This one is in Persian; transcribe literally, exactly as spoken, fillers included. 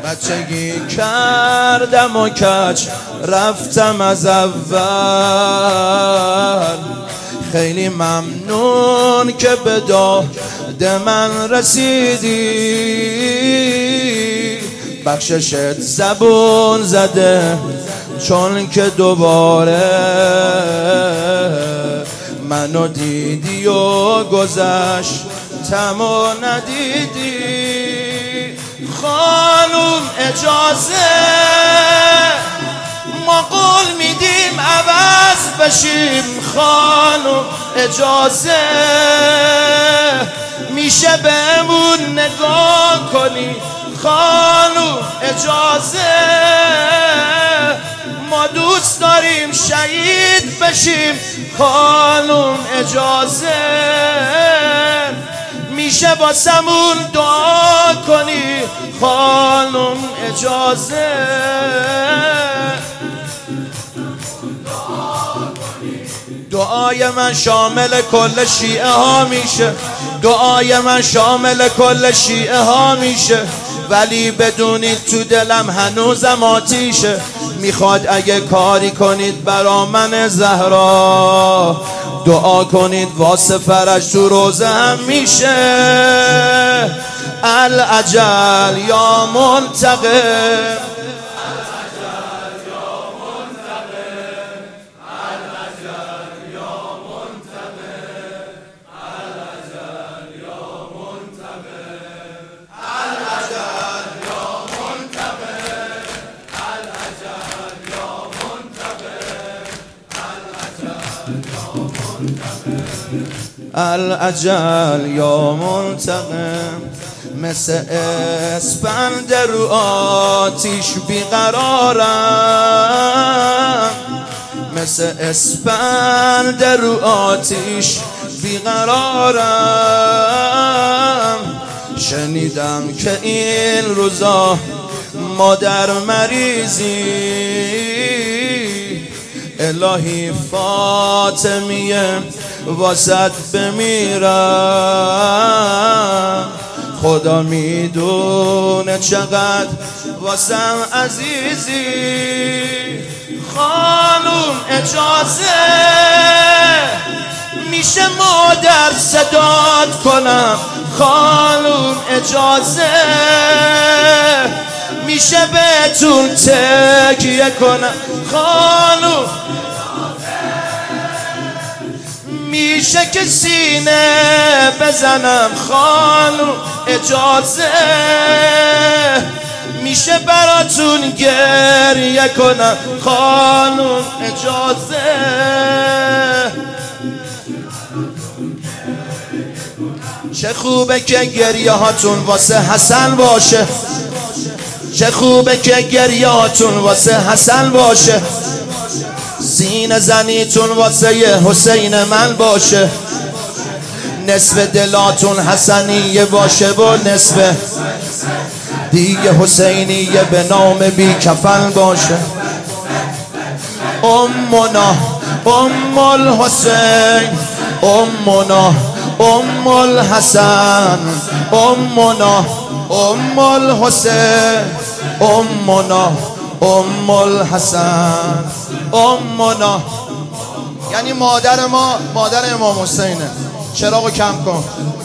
بچگی کردم و کج رفتم از اول. خیلی ممنون که به داد من رسیدی، بخششت زبون زده چون که دوباره منو دیدی و گذشتم و ندیدی. خانوم اجازه ما قول میدیم عوض بشیم. خانوم اجازه میشه بهمون نگاه کنی. خانوم اجازه ما دوست داریم شهید بشیم. خانوم اجازه میشه واسمون دعا کنی. خانوم اجازه دعای من شامل کل شیعه ها میشه. دعای من شامل کل شیعه ها میشه. ولی بدونید تو دلم هنوزم آتیشه. میخواد اگه کاری کنید برا من زهرا، دعا کنید واسه فرج تو روزه هم میشه. العجل یا منتقم، العجل یا منتقم. مثل اسپند رو آتیش بیقرارم، مثل اسپند رو آتیش بیقرارم. شنیدم که این روزا مادر مریضی، الهی فاطمیه واسط بمیرم. خدا میدونه چقدر واسم عزیزی. خانوم اجازه میشه مادر صدات کنم. خانوم اجازه میشه بهتون تکیه کنم. خانوم میشه که سینه بزنم. خانوم اجازه میشه براتون گریه کنم. خانوم اجازه چه خوبه که گریه هاتون واسه حسن باشه. چه خوبه که گریه هاتون واسه حسن باشه. سینه زنیتون واسه حسین من باشه. نصف دلاتون حسنیه باشه و نصف دیگه حسینیه به نام بی کفن باشه. امنا ام الحسین، امنا ام الحسن، امنا ام الحسین، امنا ام الحسن، امنا یعنی مادر ما مادر امام حسینه. چراغو کم کن.